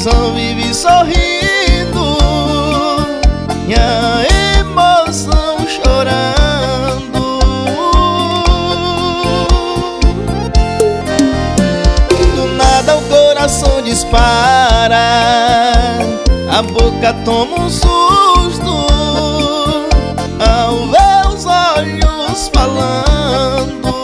razão vive sorrindo, minha emoção chorando. Do nada o coração dispara, a boca toma um susto ao ver os olhos falando.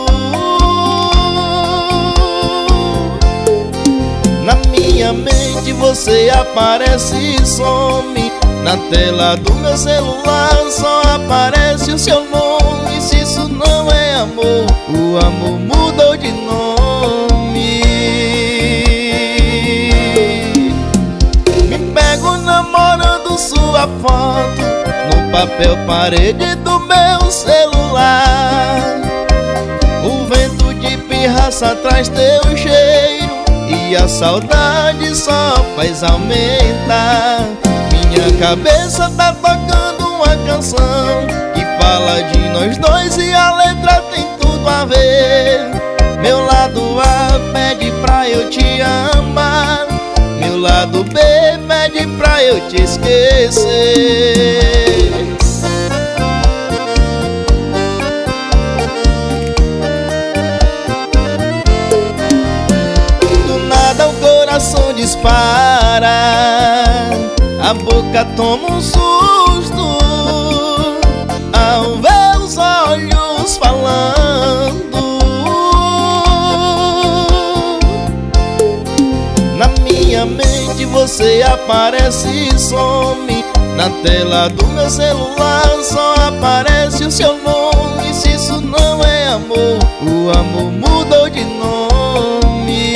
Na minha mente você aparece e some, na tela do meu celular só aparece o seu nome. Se isso não é amor, o amor mudou de nome. Me pego namorando sua foto no papel parede do meu celular. O vento de pirraça traz teu cheiro e a saudade só faz aumentar. Minha cabeça tá tocando uma canção que fala de nós dois e a letra tem tudo a ver. Meu lado A pede pra eu te amar, meu lado B pede pra eu te esquecer. Do nada o coração dispara, a boca toma um susto ao ver os olhos falando. Na minha mente você aparece e some, na tela do meu celular só aparece o seu nome. Se isso não é amor, o amor mudou de nome.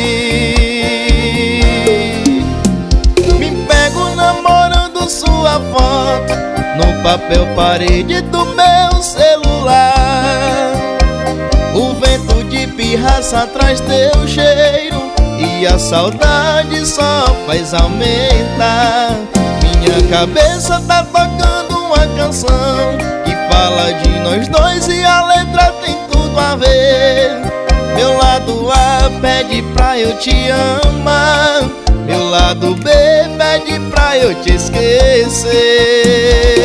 Me pego namorando sua foto no papel parede do meu celular. O vento de pirraça traz teu cheiro e a saudade só faz aumentar. Minha cabeça tá tocando uma canção que fala de nós dois e a letra tem tudo a ver. Meu lado A pede pra eu te amar, meu lado B pede pra eu te esquecer.